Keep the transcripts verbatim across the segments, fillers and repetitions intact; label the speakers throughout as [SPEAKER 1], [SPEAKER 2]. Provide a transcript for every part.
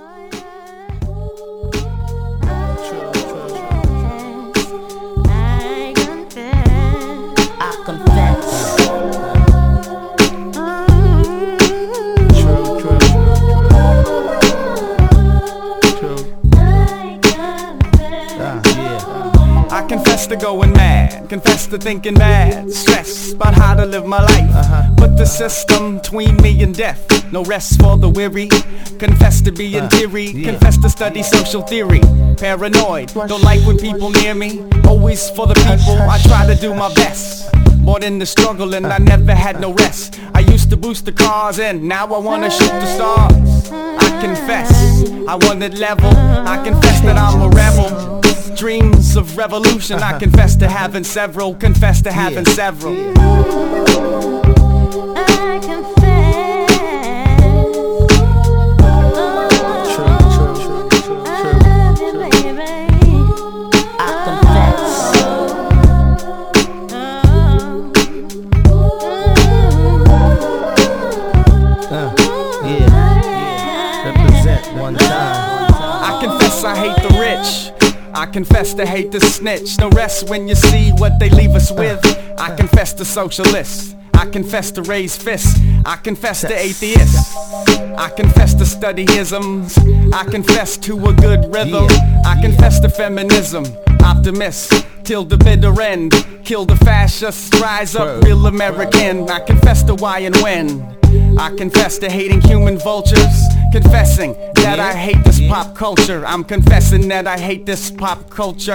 [SPEAKER 1] I confess to going mad, confess to thinking bad, stress about how to live my life. uh-huh. Put the system between me and death, no rest for the weary. Confess to being teary, uh, yeah. Confess to study social theory. Paranoid, don't like when people near me. Always for the people, I try to do my best. More than the struggle and I never had no rest. I used to boost the cars and now I wanna shoot the stars. I confess, I wanted level. I confess that I'm a rebel. Dreams of revolution, I confess to having several. Confess to having yeah. several.
[SPEAKER 2] I confess.
[SPEAKER 3] True, true, true, true,
[SPEAKER 2] I love you, baby.
[SPEAKER 3] I confess. Uh, yeah, yeah. Represent one time.
[SPEAKER 1] I confess I hate the rich. I confess to hate the snitch. No rest when you see what they leave us with. I confess to socialists. I confess to raise fists. I confess to atheists. I confess to study isms. I confess to a good rhythm. I confess to feminism. Optimist till the bitter end. Kill the fascists, rise up real American. I confess to why and when. I confess to hating human vultures. Confessing that I hate this pop culture. I'm confessing that I hate this pop culture.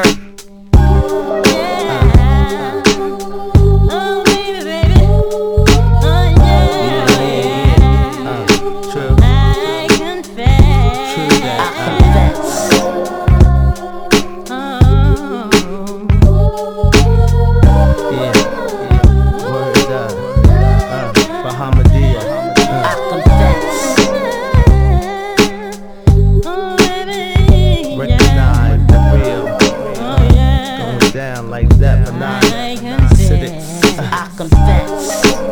[SPEAKER 3] Down like that, but nah, I confess.